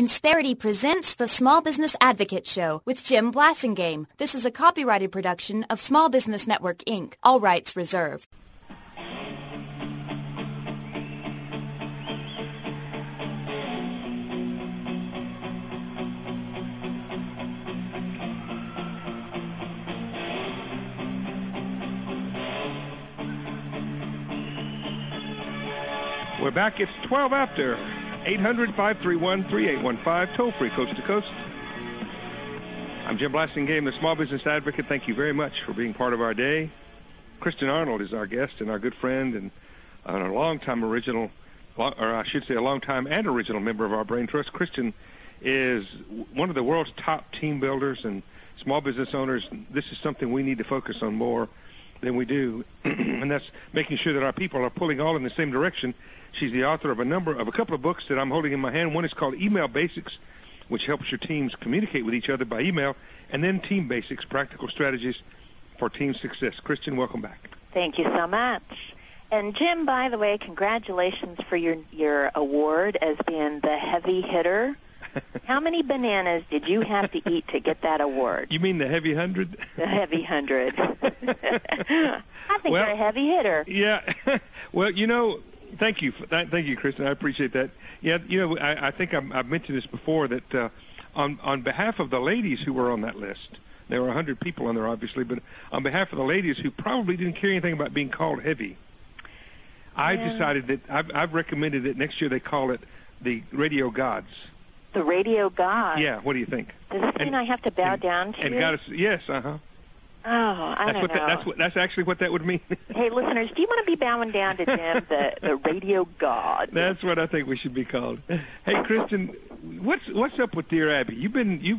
Insperity presents the Small Business Advocate Show with Jim Blasingame. This is a copyrighted production of Small Business Network, Inc., all rights reserved. We're back. It's 12 after. 800-531-3815, toll-free coast to coast. I'm Jim Blasingame, the Small Business Advocate. Thank you very much for being part of our day. Kristen Arnold is our guest and our good friend and a long-time and original member of our Brain Trust. Kristen is one of the world's top team builders and small business owners. This is something we need to focus on more than we do, and that's making sure that our people are pulling all in the same direction. She's the author of a couple of books that I'm holding in my hand. One is called Email Basics, which helps your teams communicate with each other by email, and then Team Basics, Practical Strategies for Team Success. Kristen, welcome back. Thank you so much. And Jim, by the way, congratulations for your award as being the heavy hitter. How many bananas did you have to eat to get that award? You mean the heavy 100? The heavy 100. I think you're a heavy hitter. Yeah. Well, thank you, Kristen. I appreciate that. Yeah, I think I've mentioned this before that on behalf of the ladies who were on that list, there were 100 people on there, obviously, but on behalf of the ladies who probably didn't care anything about being called heavy, I decided that I've recommended that next year they call it the Radio Gods. The Radio Gods? Yeah, what do you think? Does this mean I have to bow down to you? Goddess, yes, uh-huh. Oh, I don't know. That's actually what that would mean. Hey, listeners, do you want to be bowing down to Jim, the Radio God? That's what I think we should be called. Hey, Kristen, what's up with Dear Abby? You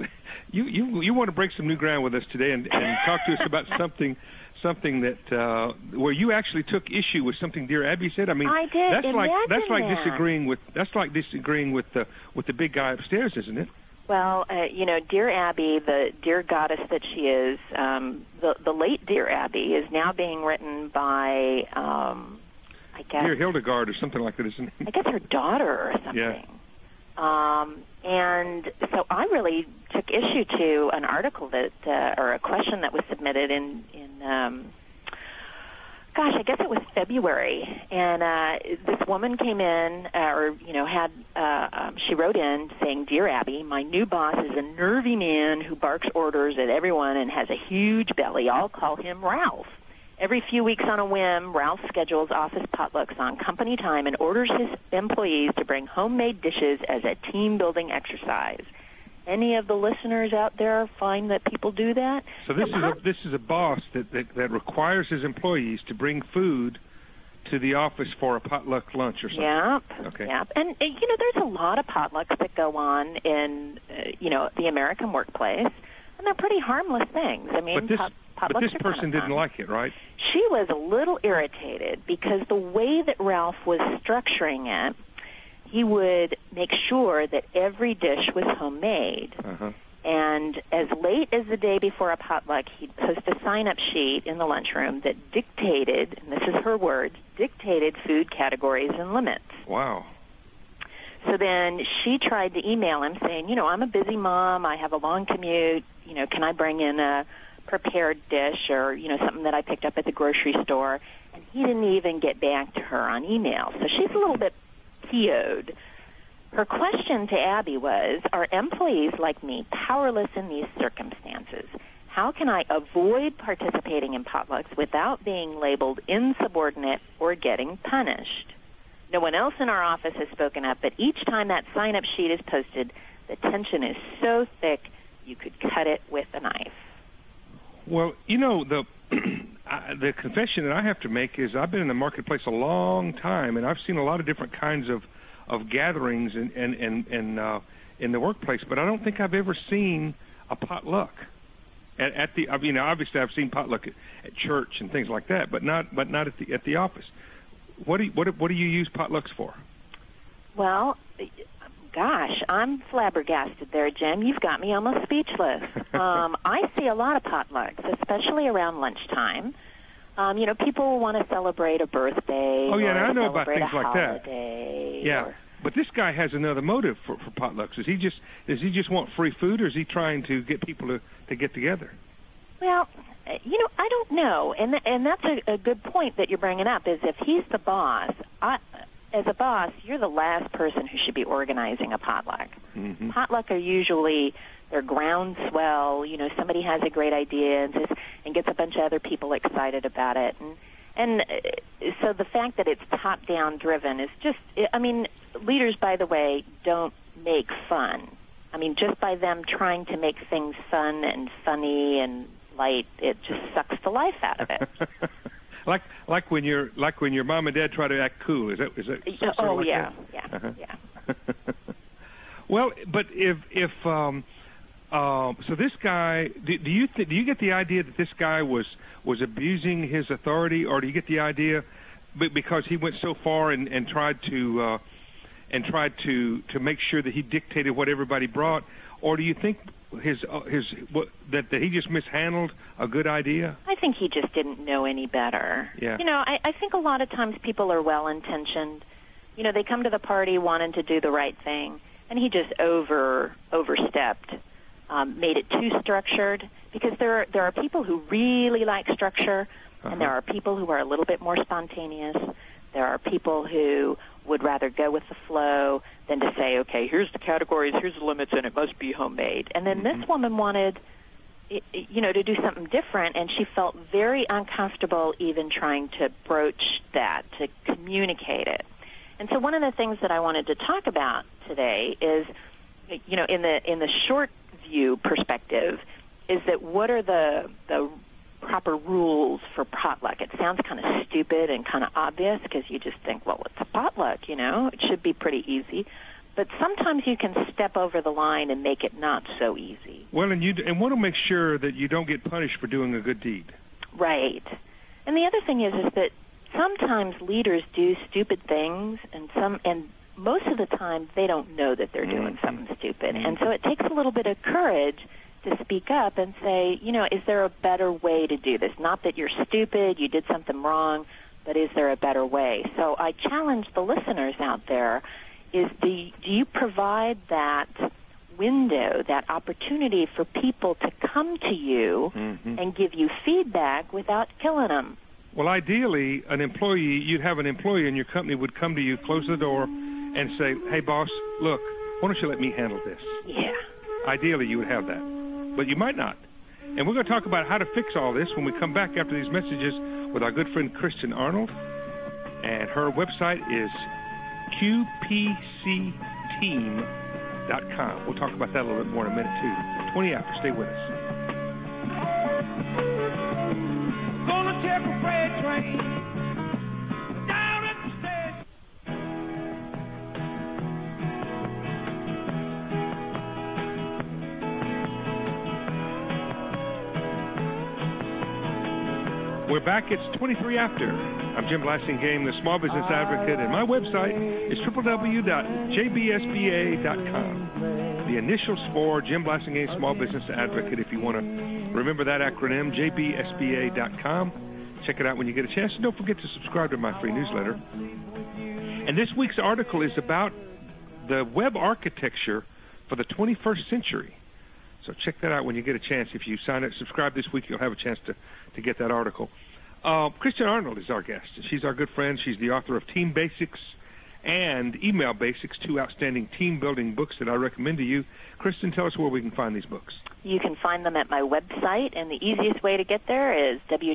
want to break some new ground with us today and talk to us about something that where you actually took issue with something Dear Abby said. I mean, I did. That's like disagreeing with the big guy upstairs, isn't it? Well, Dear Abby, the dear goddess that she is, the late Dear Abby is now being written by, I guess... Dear Hildegard or something like that, isn't it? I guess her daughter or something. Yeah. And so I really took issue to an article or a question that was submitted in I guess it was February, and this woman came in, she wrote in saying, Dear Abby, my new boss is a nervy man who barks orders at everyone and has a huge belly. I'll call him Ralph. Every few weeks on a whim, Ralph schedules office potlucks on company time and orders his employees to bring homemade dishes as a team-building exercise. Any of the listeners out there find that people do that? So this is a boss that requires his employees to bring food to the office for a potluck lunch or something. Yep. Okay. Yep. And there's a lot of potlucks that go on in the American workplace, and they're pretty harmless things. I mean, but this person didn't like it, right? She was a little irritated because the way that Ralph was structuring it, he would make sure that every dish was homemade. Uh-huh. And as late as the day before a potluck, he'd post a sign-up sheet in the lunchroom that dictated, and this is her words, dictated food categories and limits. Wow. So then she tried to email him saying, I'm a busy mom, I have a long commute, can I bring in a prepared dish or, something that I picked up at the grocery store? And he didn't even get back to her on email. So she's a little bit PO'd. Her question to Abby was, are employees like me powerless in these circumstances? How can I avoid participating in potlucks without being labeled insubordinate or getting punished? No one else in our office has spoken up, but each time that sign-up sheet is posted, the tension is so thick you could cut it with a knife. Well, the confession that I have to make is I've been in the marketplace a long time, and I've seen a lot of different kinds of gatherings in the workplace, but I don't think I've ever seen a potluck obviously I've seen potluck at church and things like that, but not at the office. What do you use potlucks for? Well, gosh, I'm flabbergasted there, Jim. You've got me almost speechless. I see a lot of potlucks, especially around lunchtime. People want to celebrate a birthday. Oh, yeah, I know about things like that. Yeah. But this guy has another motive for potlucks. Does he just want free food, or is he trying to get people to get together? Well, I don't know, and that's a good point that you're bringing up. Is if he's the boss, as a boss, you're the last person who should be organizing a potluck. Mm-hmm. Potluck are usually they're groundswell. Somebody has a great idea and gets a bunch of other people excited about it, and so the fact that it's top-down driven is just. Leaders, by the way, don't make fun. Just by them trying to make things fun and funny and light, it just sucks the life out of it. like when your mom and dad try to act cool. Is that oh like yeah, that? Yeah, Uh-huh. yeah. Well, but if so this guy, do you get the idea that this guy was abusing his authority, or do you get the idea because he went so far and tried to make sure that he dictated what everybody brought, or do you think that he just mishandled a good idea? I think he just didn't know any better. Yeah. I think a lot of times people are well-intentioned. They come to the party wanting to do the right thing, and he just overstepped, made it too structured, because there are people who really like structure, and there are people who are a little bit more spontaneous. There are people who would rather go with the flow than to say, okay, here's the categories, here's the limits, and it must be homemade. And then this woman wanted, to do something different, and she felt very uncomfortable even trying to broach that, to communicate it. And so one of the things that I wanted to talk about today is, in the short view perspective, is that what are the proper rules for potluck? It sounds kind of stupid and kind of obvious because you just think, well, it's a potluck, it should be pretty easy. But sometimes you can step over the line and make it not so easy. Well, and want to make sure that you don't get punished for doing a good deed. Right. And the other thing is that sometimes leaders do stupid things, and most of the time they don't know that they're doing something stupid. And so it takes a little bit of courage to speak up and say, is there a better way to do this? Not that you're stupid, you did something wrong, but is there a better way? So I challenge the listeners out there, do you provide that window, that opportunity for people to come to you and give you feedback without killing them? Well, ideally, you'd have an employee in your company would come to you, close the door, and say, hey, boss, look, why don't you let me handle this? Yeah. Ideally, you would have that. But you might not. And we're going to talk about how to fix all this when we come back after these messages with our good friend Kristen Arnold. And her website is qpcteam.com. We'll talk about that a little bit more in a minute, too. 20 after. Stay with us. Gonna take a freight train down at the station. We're back. It's 23 after. I'm Jim Blasingame, the Small Business Advocate, and my website is www.jbsba.com. The initials for Jim Blasingame, Small Business Advocate, if you want to remember that acronym, jbsba.com. Check it out when you get a chance. And don't forget to subscribe to my free newsletter. And this week's article is about the web architecture for the 21st century. So check that out when you get a chance. If you subscribe this week, you'll have a chance to get that article. Kristen Arnold is our guest. She's our good friend. She's the author of Team Basics and Email Basics, two outstanding team-building books that I recommend to you. Kristen, tell us where we can find these books. You can find them at my website, and the easiest way to get there is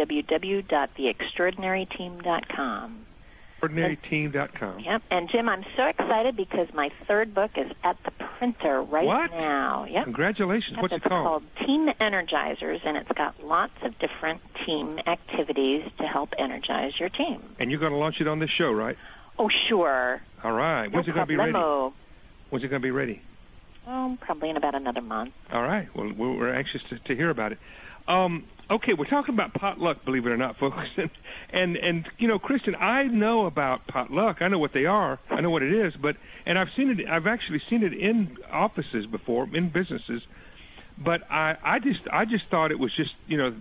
www.theextraordinaryteam.com. Extraordinaryteam.com. Yep. And, Jim, I'm so excited because my third book is at the printer right now. Yep. Congratulations. What's it called? It's called Team Energizers, and it's got lots of different team activities to help energize your team. And you're going to launch it on this show, right? Oh, sure. All right. When's it going to be ready? When's it going to be ready? Probably in about another month. All right. Well, we're anxious to hear about it. Okay, we're talking about potluck, believe it or not, folks. And Kristen, I know about potluck. I know what they are. I know what it is. And I've seen it. I've actually seen it in offices before, in businesses. But I just thought it was just the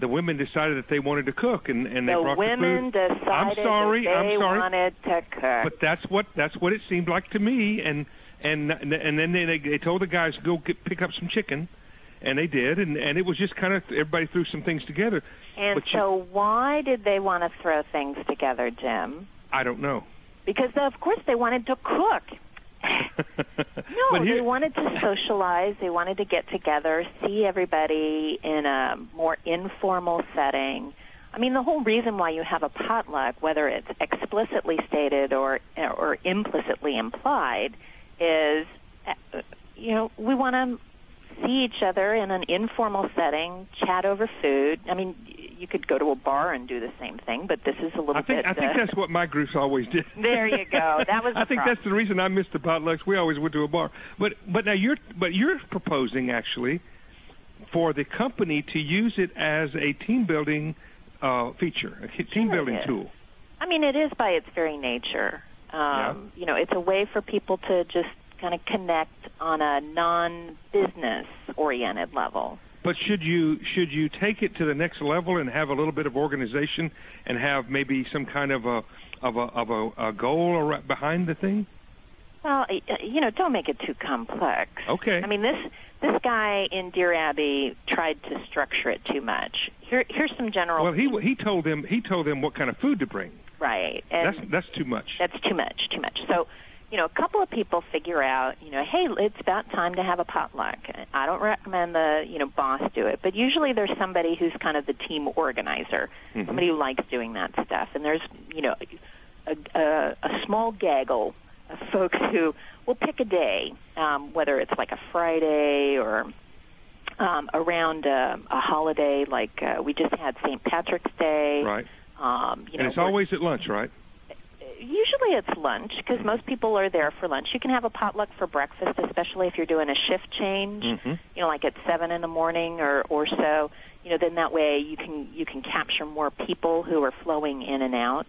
the women decided that they wanted to cook, and they brought the food. The women decided that they wanted to cook. But that's what it seemed like to me. And then they told the guys go pick up some chicken, and they did, and it was just kind of everybody threw some things together. And so why did they want to throw things together, Jim? I don't know. Because of course they wanted to cook. No, they wanted to socialize. They wanted to get together, see everybody in a more informal setting. I mean, the whole reason why you have a potluck, whether it's explicitly stated or implicitly implied, is, we want to see each other in an informal setting, chat over food. I mean, you could go to a bar and do the same thing, but this is a little bit... I think that's what my groups always did. There you go. That was. I think that's the reason I missed the potlucks. We always went to a bar. But now you're proposing actually for the company to use it as a team building feature, a team building tool. I mean, it is by its very nature. It's a way for people to just kind of connect on a non-business oriented level. But should you take it to the next level and have a little bit of organization and have maybe some kind of a goal behind the thing? Well, don't make it too complex. Okay. I mean, this guy in Deer Abbey tried to structure it too much. Here's some general. Well, he told them what kind of food to bring. Right. And that's too much. That's too much. So, a couple of people figure out, hey, it's about time to have a potluck. I don't recommend the, boss do it, but usually there's somebody who's kind of the team organizer, somebody who likes doing that stuff. And there's, a small gaggle of folks who will pick a day, whether it's like a Friday or around a holiday like we just had St. Patrick's Day. Right. And it's always at lunch, right? Usually it's lunch because most people are there for lunch. You can have a potluck for breakfast, especially if you're doing a shift change, like at 7 in the morning or so. Then that way you can capture more people who are flowing in and out.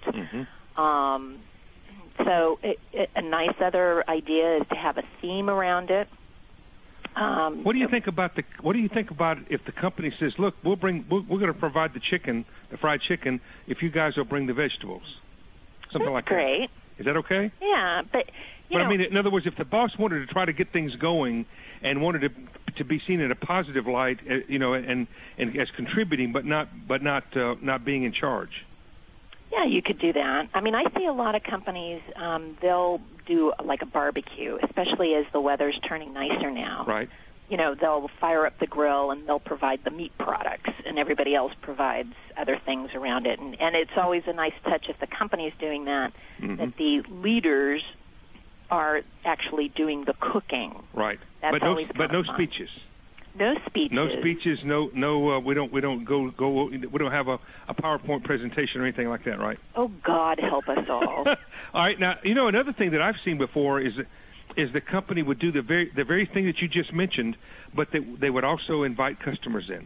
So a nice other idea is to have a theme around it. What do you think about if the company says, "Look, we're going to provide the fried chicken, if you guys will bring the vegetables"? Something like that. Great. Is that okay? Yeah, but I mean, in other words, if the boss wanted to try to get things going and wanted to be seen in a positive light, and as contributing, but not being in charge. Yeah, you could do that. I mean, I see a lot of companies, they'll do like a barbecue, especially as the weather's turning nicer now. Right. They'll fire up the grill and they'll provide the meat products, and everybody else provides other things around it. And it's always a nice touch if the company's doing that, that the leaders are actually doing the cooking. Right. That's always but no fun. speeches. No speeches. No speeches. No. We don't go. We don't have a PowerPoint presentation or anything like that, right? Oh, God help us all. All right. Now, another thing that I've seen before is the company would do the very thing that you just mentioned, but they would also invite customers in.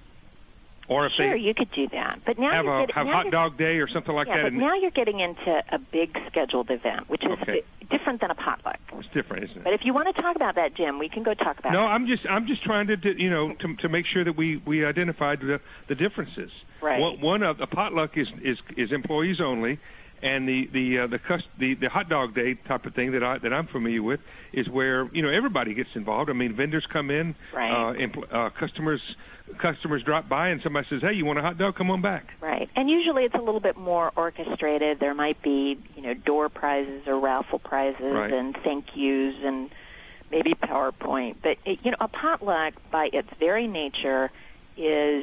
Or if sure, you could do that. But now have hot dog day or something like that. Yeah, but now you're getting into a big scheduled event, which is different than a potluck. It's different, isn't it? But if you want to talk about that, Jim, we can go talk about it. No, I'm just trying to make sure that we identified the differences. Right. One of the potluck is employees only. And the hot dog day type of thing that I'm familiar with is where everybody gets involved. I mean, vendors come in, right. Customers drop by, and somebody says, "Hey, you want a hot dog? Come on back." Right. And usually it's a little bit more orchestrated. There might be door prizes or raffle prizes and thank yous and maybe PowerPoint. But a potluck by its very nature is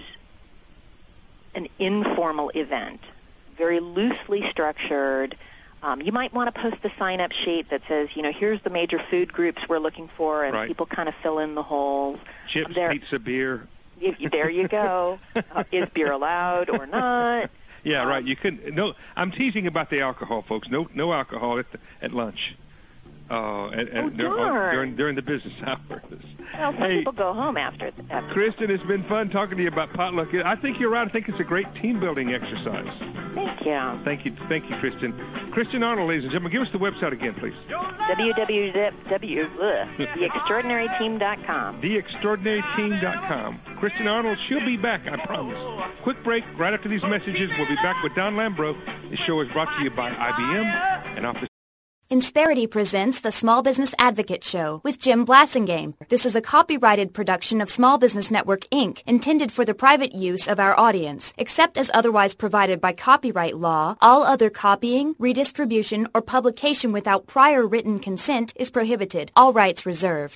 an informal event. Very loosely structured. You might want to post a sign-up sheet that says, here's the major food groups we're looking for, and people kind of fill in the holes. Chips, pizza, beer. There you go. Is beer allowed or not? Yeah, right. You couldn't. No, I'm teasing about the alcohol, folks. No alcohol at lunch. During the business hours. Well, some people go home after. Kristen, it's been fun talking to you about potluck. I think you're right. I think it's a great team-building exercise. Thank you. Thank you, Kristen. Kristen Arnold, ladies and gentlemen. Give us the website again, please. www.theextraordinaryteam.com. TheExtraordinaryTeam.com. Kristen Arnold, she'll be back, I promise. Quick break. Right after these messages, we'll be back with Don Lambro. This show is brought to you by IBM and Office. Insperity presents the Small Business Advocate Show with Jim Blassingame. This is a copyrighted production of Small Business Network, Inc., intended for the private use of our audience. Except as otherwise provided by copyright law, all other copying, redistribution, or publication without prior written consent is prohibited. All rights reserved.